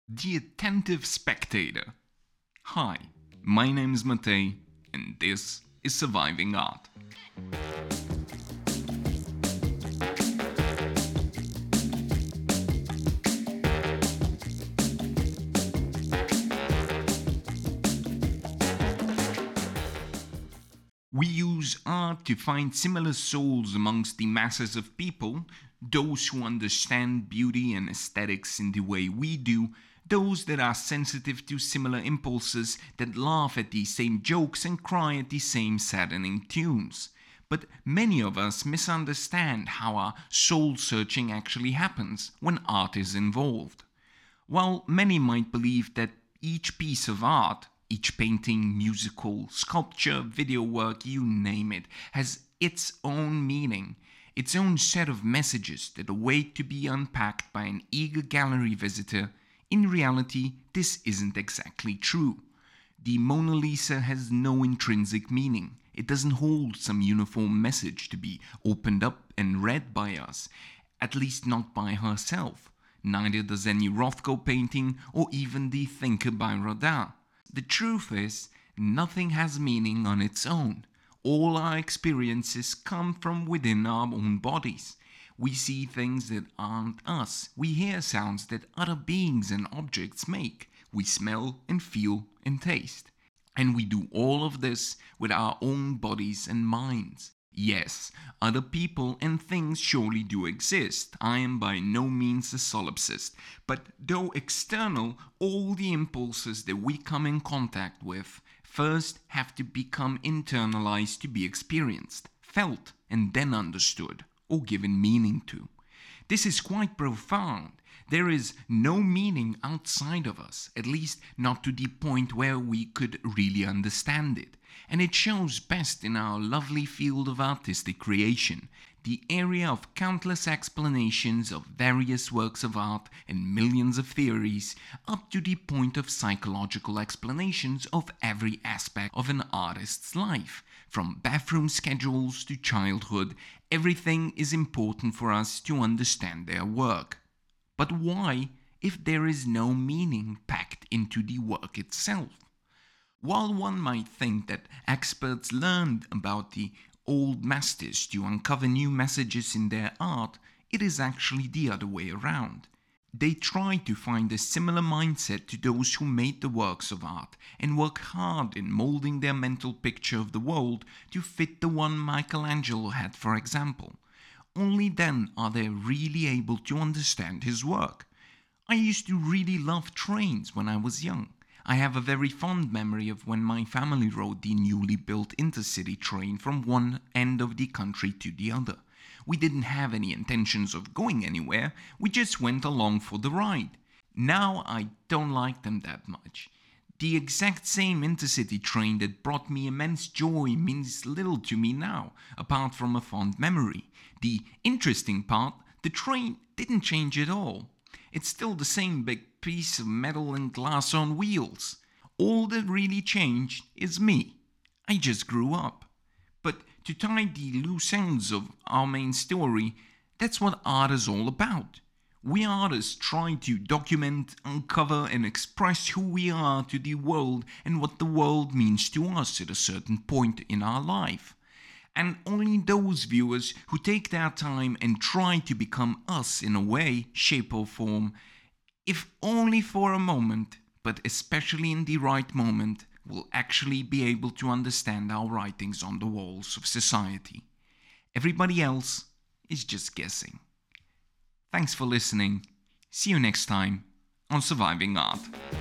The attentive spectator. Hi, my name is Matej, and this is Surviving Art. We use art to find similar souls amongst the masses of people, those who understand beauty and aesthetics in the way we do, those that are sensitive to similar impulses, that laugh at the same jokes and cry at the same saddening tunes. But many of us misunderstand how our soul searching actually happens when art is involved. While many might believe that each piece of art, each painting, musical, sculpture, video work, you name it, has its own meaning, its own set of messages that await to be unpacked by an eager gallery visitor, in reality, this isn't exactly true. The Mona Lisa has no intrinsic meaning. It doesn't hold some uniform message to be opened up and read by us, at least not by herself. Neither does any Rothko painting or even the Thinker by Rodin. The truth is, nothing has meaning on its own. All our experiences come from within our own bodies. We see things that aren't us. We hear sounds that other beings and objects make. We smell and feel and taste. And we do all of this with our own bodies and minds. Yes, other people and things surely do exist. I am by no means a solipsist. But though external, all the impulses that we come in contact with first have to become internalized to be experienced, felt, and then understood, or given meaning to. This is quite profound. There is no meaning outside of us, at least not to the point where we could really understand it. And it shows best in our lovely field of artistic creation, the area of countless explanations of various works of art and millions of theories, up to the point of psychological explanations of every aspect of an artist's life. From bathroom schedules to childhood, everything is important for us to understand their work. But why if there is no meaning packed into the work itself? While one might think that experts learned about the old masters to uncover new messages in their art, it is actually the other way around. They try to find a similar mindset to those who made the works of art and work hard in molding their mental picture of the world to fit the one Michelangelo had, for example. Only then are they really able to understand his work. I used to really love trains when I was young. I have a very fond memory of when my family rode the newly built intercity train from one end of the country to the other. We didn't have any intentions of going anywhere, we just went along for the ride. Now I don't like them that much. The exact same intercity train that brought me immense joy means little to me now, apart from a fond memory. The interesting part, the train didn't change at all. It's still the same big piece of metal and glass on wheels. All that really changed is me. I just grew up. But to tie the loose ends of our main story, that's what art is all about. We artists try to document, uncover, and express who we are to the world and what the world means to us at a certain point in our life. And only those viewers who take their time and try to become us in a way, shape, or form, if only for a moment, but especially in the right moment, will actually be able to understand our writings on the walls of society. Everybody else is just guessing. Thanks for listening. See you next time on Surviving Art.